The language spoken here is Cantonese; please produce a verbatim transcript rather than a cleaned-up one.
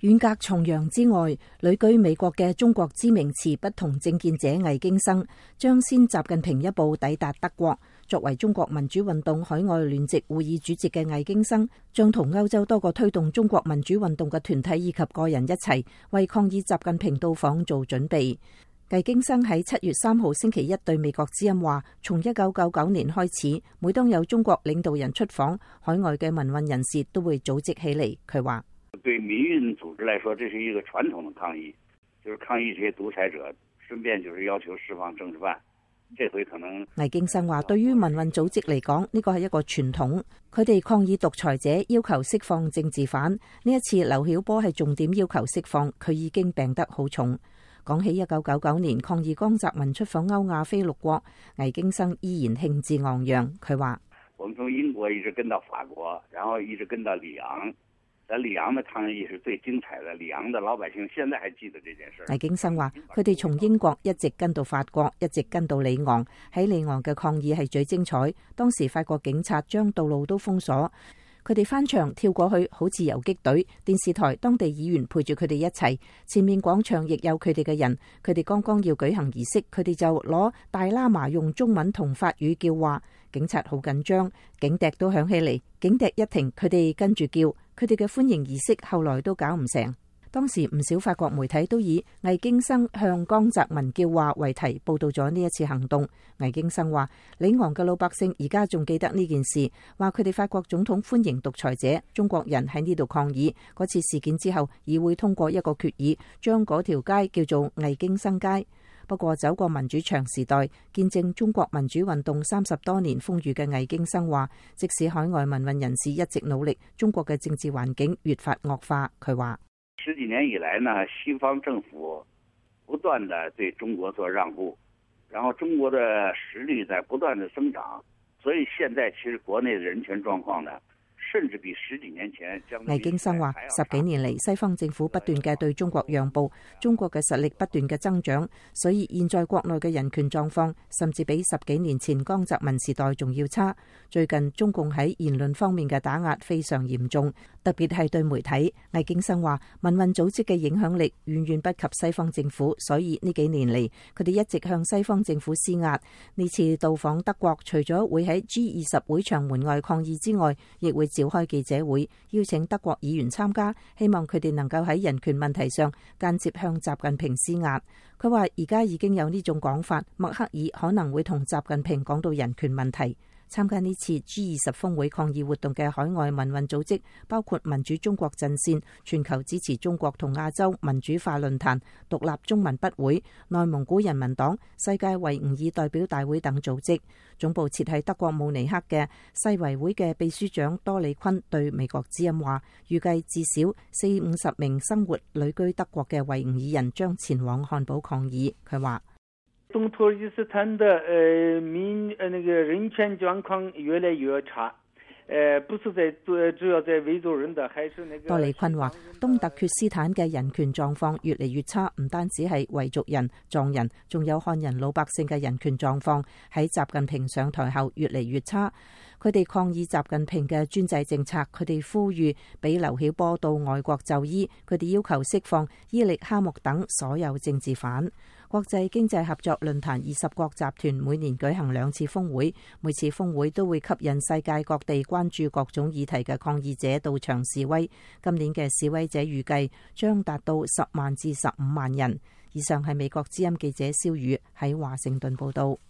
遠隔重洋之外，旅居美國嘅中國知名持不同政見者魏京生將先習近平一步抵達德國。作為中國民主運動海外聯席會議主席嘅魏京生，將同歐洲多個推動中國民主運動嘅團體以及個人一齊，為抗議習近平到訪做準備。魏京生喺七月三號星期一對美國之音話，從一九九九年開始，每當有中國領導人出訪，海外嘅民運人士都會組織起嚟。佢話： 對民運組織來說，這是一個傳統的抗議，就是抗議這些獨裁者，順便就是要求釋放政治犯。這回可能魏京生話，對於民運組織嚟講，呢個係一個傳統，佢哋抗議獨裁者，要求釋放政治犯。呢一次劉曉波係重點要求釋放，佢已經病得好重。講起一九九九年抗議江澤民出訪歐亞非六國，魏京生依然興致昂揚。佢話： 我們從英國一直跟到法國，然後一直跟到里昂。在里昂的抗議是最精彩的，里昂的老百姓現在還記得這件事。 魏京生話：佢哋從英國一直跟到法國，一直跟到里昂。喺里昂嘅抗議係最精彩，當時法國警察將道路都封鎖。佢哋翻牆跳過去，好似游擊隊。電視台、當地議員陪住佢哋一齊，前面廣場亦有佢哋嘅人。佢哋剛剛要舉行儀式，佢哋就攞大喇嘛用中文同法語叫話。警察好緊張，警笛都響起嚟。警笛一停，佢哋跟住叫。佢哋嘅歡迎儀式後來都搞唔成。當時唔少法國媒體都以魏京生向江澤民叫話為題報道咗呢一次行動。魏京生話：里昂嘅老百姓而家仲記得呢件事，話佢哋法國總統歡迎獨裁者，中國人喺呢度抗議。嗰次事件之後，議會通過一個決議，將嗰條街叫做魏京生街。不過走過民主長時代，見證中國民主運動三十多年風雨嘅魏京生話，即使海外民運人士一直努力，中國嘅政治環境越發惡化。佢話： 十幾年以來呢，西方政府不斷地對中國做讓步，然後中國的實力在不斷地增長，所以現在其實國內的人權狀況呢，甚至比十幾年前。 魏京生話：十幾年嚟，西方政府不斷嘅對中國讓步，中國嘅實力不斷嘅增長，所以現在國內嘅人權狀況甚至比十幾年前江澤民時代仲要差。最近中共喺言論方面嘅打壓非常嚴重，特別係對媒體。魏京生話：民運組織嘅影響力遠遠不及西方政府，所以呢幾年嚟，佢哋一直向西方政府施壓。呢次到訪德國，除咗會喺 G 二十會場門外抗議之外，亦會召開記者會，邀請德國議員參加，希望佢哋能夠喺人權問題上間接向習近平施壓。佢話而家已經有呢種講法，默克爾可能會同習近平講到人權問題。參加呢次 G 二十峰會抗議活動嘅海外民運組織包括民主中國陣線、全球支持中國同亞洲民主化論壇、獨立中文筆會、內蒙古人民黨、世界維吾爾代表大會等組織。總部設喺德國慕尼黑嘅世維會嘅秘書長多里坤對美國之音話，預計至少四五十名生活旅居德國嘅維吾爾人將前往漢堡抗議。佢話： 東土爾斯坦的呃民呃那個人權狀況越來越差，呃不是在主要在維族人的，還是那個。 多里坤話：東突厥斯坦嘅人權狀況越嚟越差，唔單止係維族人、藏人，仲有漢人老百姓嘅人權狀況喺習近平上台後越嚟越差。佢哋抗議習近平嘅專制政策，佢哋呼籲俾劉曉波到外國就醫，佢哋要求釋放伊力哈木等所有政治犯。國際經濟合作論壇二十國集團每年舉行兩次峰會，每次峰會都會吸引世界各地關注各種議題嘅抗議者到場示威。今年嘅示威者預計將達到十萬至十五萬人。以上係美國之音記者蕭宇喺華盛頓報道。